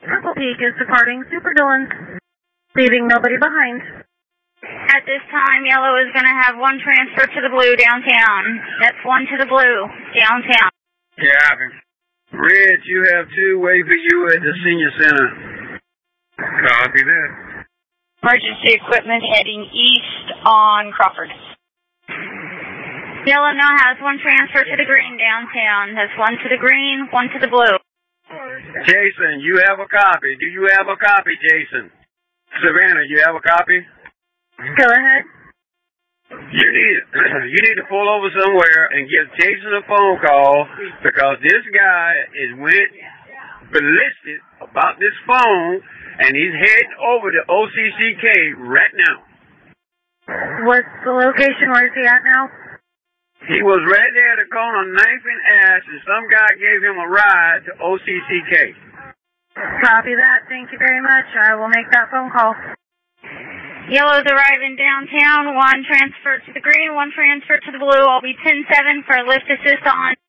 Purple Peak is departing Super Dillon, leaving nobody behind. At this time, yellow is going to have one transfer to the blue downtown. That's one to the blue downtown. Copy. Red, you have two wait for you at the senior center. Copy that. Emergency equipment heading east on Crawford. Yellow now has one transfer to the green downtown. That's one to the green, one to the blue. Jason, you have a copy. Do you have a copy, Jason? Savannah, you have a copy? Go ahead. You need to pull over somewhere and give Jason a phone call because this guy went ballistic about this phone and he's heading over to OCCK right now. What's the location? Where is he at now? He was right there at the corner, knife and ass, and some guy gave him a ride to OCCK. Copy that. Thank you very much. I will make that phone call. Yellow's arriving downtown. One transfer to the green, one transfer to the blue. I'll be 10-7 for lift assist on.